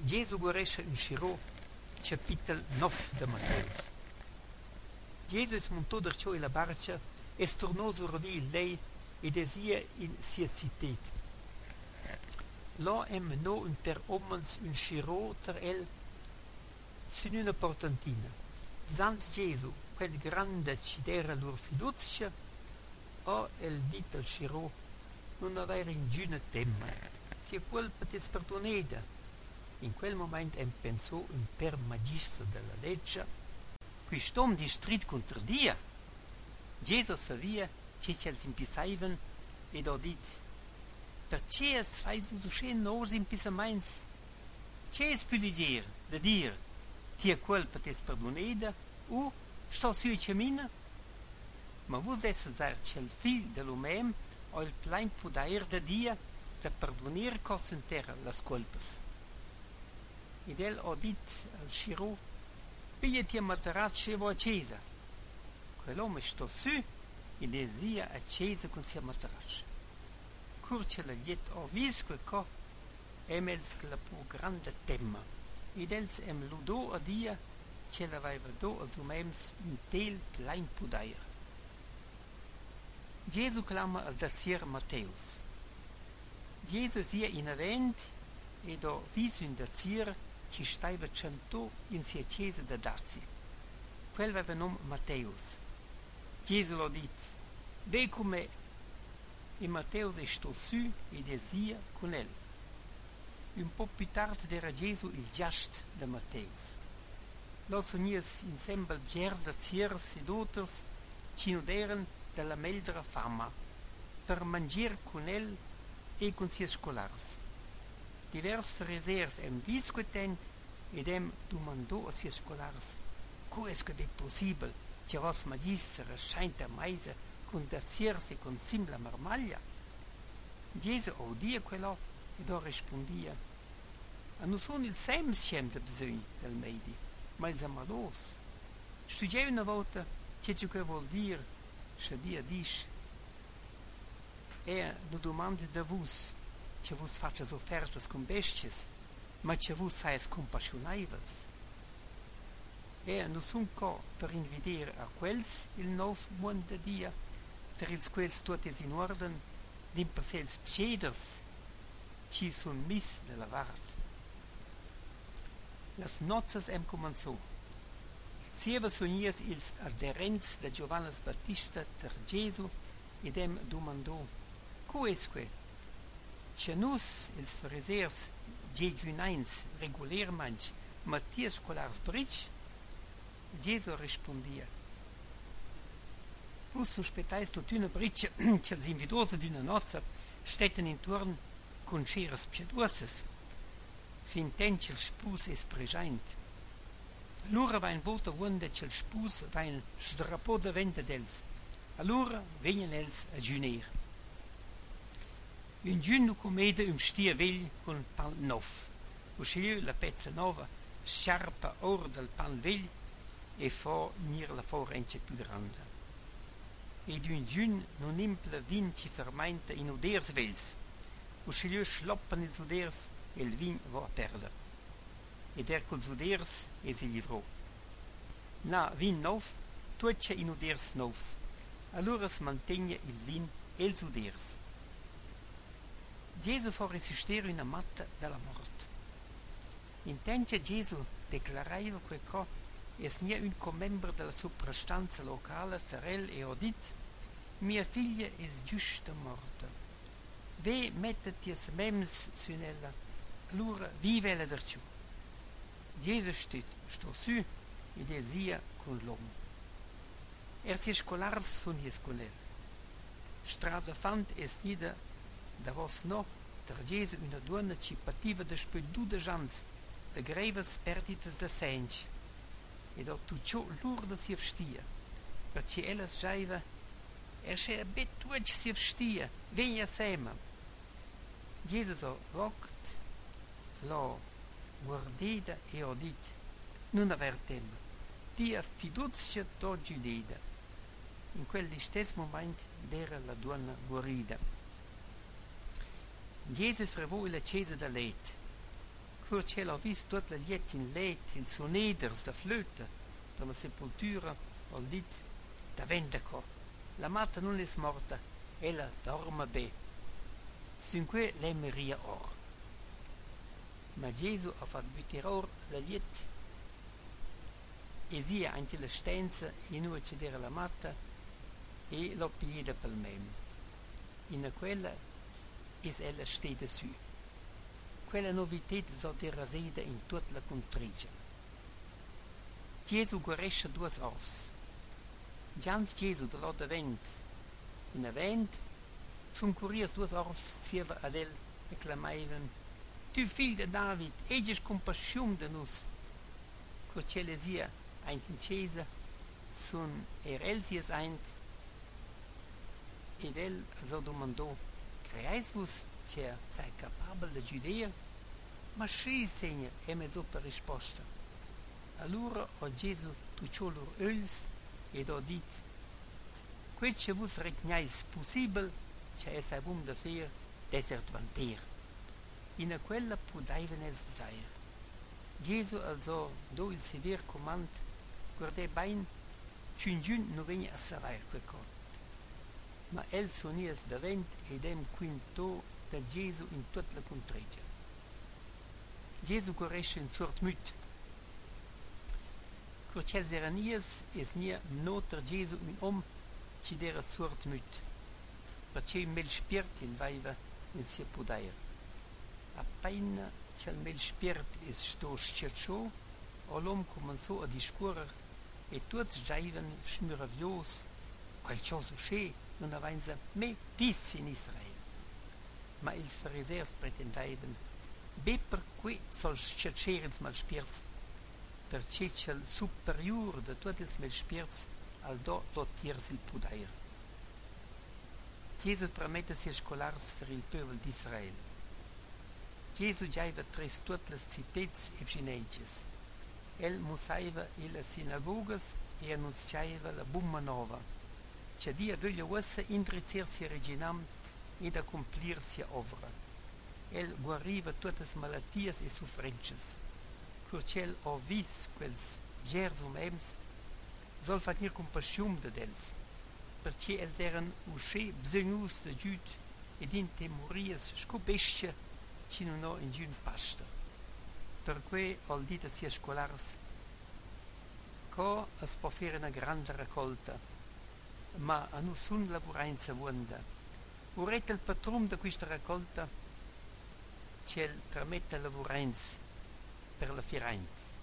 Gesù guarisce in Scirò, capitolo 9 di Matteo. Gesù è montato da ciò la barca e tornò su il lei e desia in sia città. Là è menò un per omens un Scirò ter el su una portantina. Sant Gesù, quel grande cidera lor fiducia, o el dit al Scirò, non avere in giuna temma, che quel potesse perdonare. In quel momento pensò un per magistro della legge, qui stom distrit contro Dio. Gesù sapeva che ci impisaivan ed ha dit, perché fai tu scen nos impisaments? Che è più leggero da dire, ti è quel potesse perdonare, o sto su e camina? Ma vuol dire che il figlio dell'uomo ha il plein potere da Dio da perdonare cose in terra le colpas. Ed el ha dit al Scirò, pigliati a materacci e va a chiesa. Quell'uomo sta su e desia a chiesa con sia materacci. Curce la liet ha visto che emels che la più grande temma. Ed els ludò a Dio che l'aveva do als umems un tel plein poder. Gesù clama al dazier Matteus. Gesù sia in avent ed ha visto un dazier ci stava cento in sia chiesa da Dazi. Quel aveva nome Matteus. Gesù l'ha detto, ve con me. E Matteus è sto su e desia con el. Un po' più tardi era Gesù il giast da Matteus. Lo sognies insieme gers daziers ed oters ci nuderen della meldra fama per mangiare con el e con sia scolars. Divers farisers visquetent ed domandò a sia scolars, come è che è possibile che vos magister scheint a meise con daziersi con simla marmaglia? Gesù udia quello ed rispondia, a non sono il semschem da bisogno del meidi, ma il amados. Studiai una volta che vuol dire, se Dio dice, non domanda da vos, che vos faccias offertas con bestias, ma che vos saias compassionaivels. Non son co per invidere a quels il nov mondo de Dio, per ils quels tot es in orden, din per sels pceders, ci son mis della vart. Las nozzas començò. Sieva sognies ils aderents de Giovannes Battista ter Gesù ed domandò, co esque? Che nus, ils farisers, jejunains, regularmente, Mattias scolars bric? Gesù rispondia, vos sospettais tot una briccia che els invidosi d'una nozza stetten intorn con ceres pieduosas, fin ten che il spus es pregaint. Allora va in volta wonda che il spus va in strapò da venta d'els. Allora venien els a giuner. Un giugno comede stia vegli con pan nov. Usciliu la pezza nova, sciarpa or del pan vegli e fa nir la forence più grande. Ed un giugno non impla vin ci fermenta in uders vels. Usciliu schloppan ils uders e il vin va a perdere. Ed col uders e si livrò. Na vin nov, tuccia in uders novs. Allora si mantegna il vin e ils uders. Gesù fa resistere una matta dalla morte. Intende Gesù declarava che es nie un comembro della soprastanza locale terrel e odit, mia figlia es giusta morta. Ve metteti es mems su nella, allora vive la derciù. Gesù sto su e desia con l'uomo. Si scolars son es con el. Strada fant es nida da vos no, ter Gesù una donna ci pativa de spedù de jans, de greves perdites de sench, ed ho tu ciò l'urda si avstia, perché ella saiva, c'è abituat si avstia, vegna sema. Gesù ha roct, l'ha guardata e ha dit, non aver tema, dia fiduzia to giudeda. In quel stesso momento era la donna guarida. Gesù revò la chiesa da let. Curce l'ho visto tutte le liette in let, il soneders da flöte, per la sepoltura, ho dit, da vendeco. La matta non è morta, ella dorme be. Sinque lei meria or. Ma Gesù ha fatto buttare or la liette e sia anche la stanza in cui c'era la matta e l'ho pigliata per me. In quella è ella stata su. Quella novità so era sede in tutta la contrigia. Gesù guarisce due orfs. Gians Gesù da l'altra vent. In avent, sono curios due orfs zieva ad el e clamavano: Tu figlio di David, egis compassione de nus. Cocelle sia eint in chiesa, sun elsies eint, ed el so domandò: Creais vos sia sei capabile de Giudea? Ma sì, Signor, è me dopo risposta. Allora ho Gesù tucciò loro öls ed ho dit: Quel che vos regnais possibile, che è bun da fer, desert vanter. In quella pudaiven els zair. Gesù also do il sever comand, guardai bain, giun non vegna a savair quel co. Ma el sonies davent ed em quinto da Gesù in tutta la contregia. Gesù corresce in sort müt. Curcel seranies es nia noter Gesù in ci dera sort müt. Perché mel spirt il vaiva in sia pudair. Appena c'el mel spirt es sto schiaccio, o l'om comenzò a discorrer e tutti giaiven schmiravios, qualcosa usce non avanza me vis in Israel. Ma ils farisers pretendaiven: Be per cui sol schiaccerens mal spirz, perché c'el superior de tutti ils mal spirz al do lotirs il pudair. Gesù tramette sia scolars per il peuple d'Israel. Gesù giaiva tres tutte le cittets e vinences. El musaiva le sinagogas e annunciaiva la bumma nova, che Dio voglia ussa indrizzarsi reginam ed accomplirsi ovra. El guariva tutte le malattie e suffrences. Curcel ho vis quels gers ems, sol fatnir compassione de dels, perché el eran usce bsegnus de giud ed in temories scopesce ci non ho in giun pasta. Per cui ho detto a sia scolars: Co es può fare una grande raccolta, ma a nessun lavoranza vuonda. Urete il patron di questa raccolta, c'è il tramette lavoranza per la firente.